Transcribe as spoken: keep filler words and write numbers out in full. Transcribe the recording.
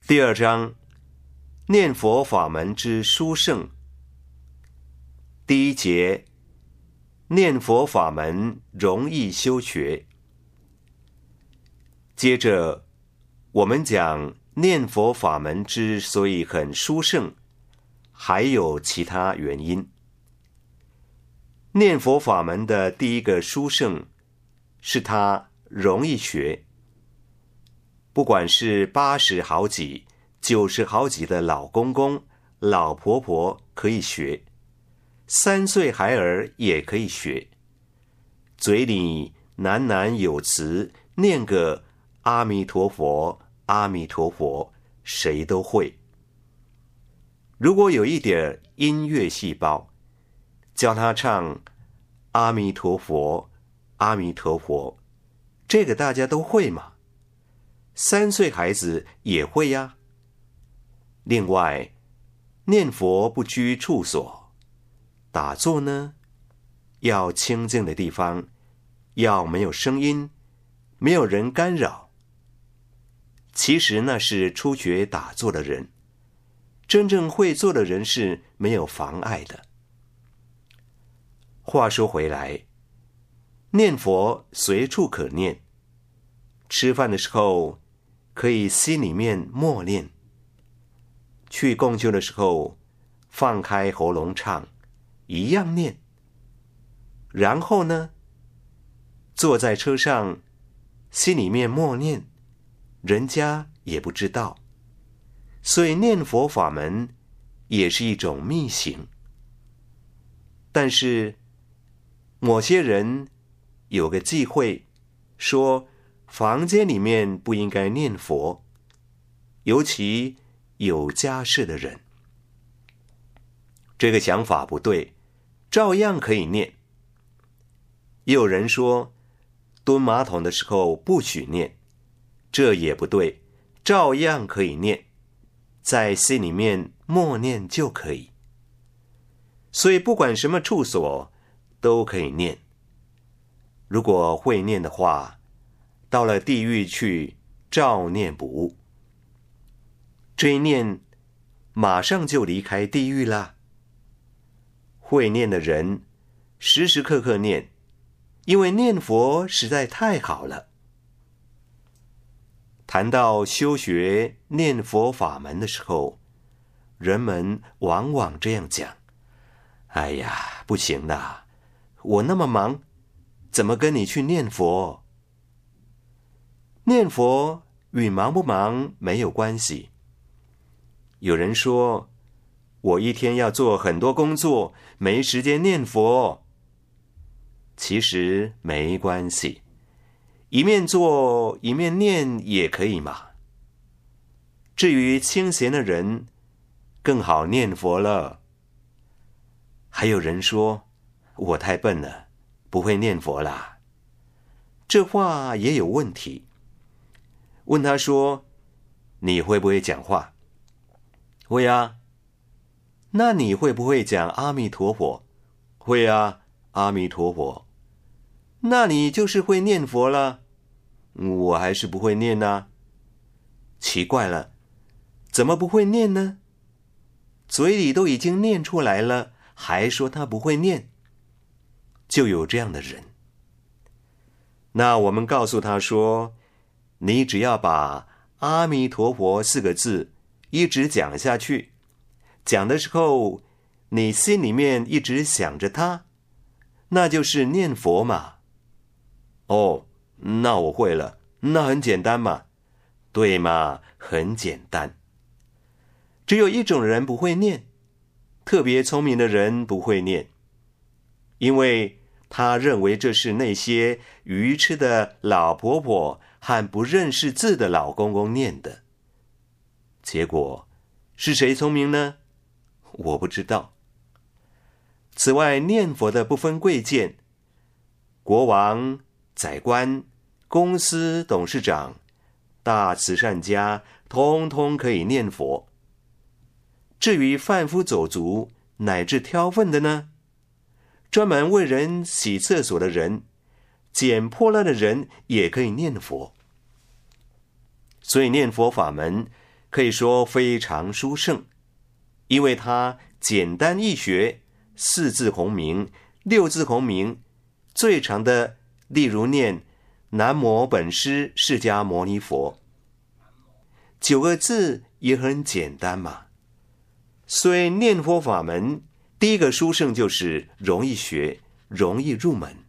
第二章，念佛法门之殊胜。第一节，念佛法门容易修学。接着，我们讲念佛法门之所以很殊胜，还有其他原因。念佛法门的第一个殊胜，是它容易学。不管是八十好几、九十好几的老公公、老婆婆可以学，三岁孩儿也可以学，嘴里喃喃有词，念个阿弥陀佛，阿弥陀佛，谁都会。如果有一点音乐细胞，教他唱阿弥陀佛，阿弥陀佛，这个大家都会嘛。三岁孩子也会呀。另外，念佛不拘处所，打坐呢，要清静的地方，要没有声音，没有人干扰。其实那是初学打坐的人，真正会做的人是没有妨碍的。话说回来，念佛随处可念，吃饭的时候可以心里面默念，去共修的时候放开喉咙唱，一样念。然后呢，坐在车上心里面默念，人家也不知道。所以念佛法门也是一种密行。但是某些人有个忌讳，说房间里面不应该念佛，尤其有家室的人。这个想法不对，照样可以念。也有人说蹲马桶的时候不许念，这也不对，照样可以念，在心里面默念就可以。所以不管什么处所都可以念。如果会念的话，到了地狱去照念不误。这一念马上就离开地狱啦。会念的人时时刻刻念，因为念佛实在太好了。谈到修学念佛法门的时候，人们往往这样讲：哎呀，不行啦，我那么忙，怎么跟你去念佛？念佛与忙不忙没有关系。有人说，我一天要做很多工作，没时间念佛。其实没关系，一面做一面念也可以嘛。至于清闲的人，更好念佛了。还有人说，我太笨了，不会念佛啦。这话也有问题。问他说，你会不会讲话？会啊。那你会不会讲阿弥陀佛？会啊，阿弥陀佛。那你就是会念佛了。我还是不会念啊。奇怪了，怎么不会念呢？嘴里都已经念出来了，还说他不会念。就有这样的人。那我们告诉他说，你只要把阿弥陀佛四个字一直讲下去，讲的时候你心里面一直想着他，那就是念佛嘛。哦，那我会了，那很简单嘛。对嘛，很简单。只有一种人不会念，特别聪明的人不会念，因为他认为这是那些愚痴的老婆婆和不认识字的老公公念的。结果是谁聪明呢？我不知道。此外，念佛的不分贵贱，国王、宰官、公司董事长、大慈善家，通通可以念佛。至于贩夫走卒乃至挑粪的呢，专门为人洗厕所的人，捡破烂的人也可以念佛。所以念佛法门可以说非常殊胜，因为它简单易学，四字洪名，六字洪名，最长的例如念南无本师释迦牟尼佛，九个字也很简单嘛。所以念佛法门第一个殊胜就是容易学，容易入门。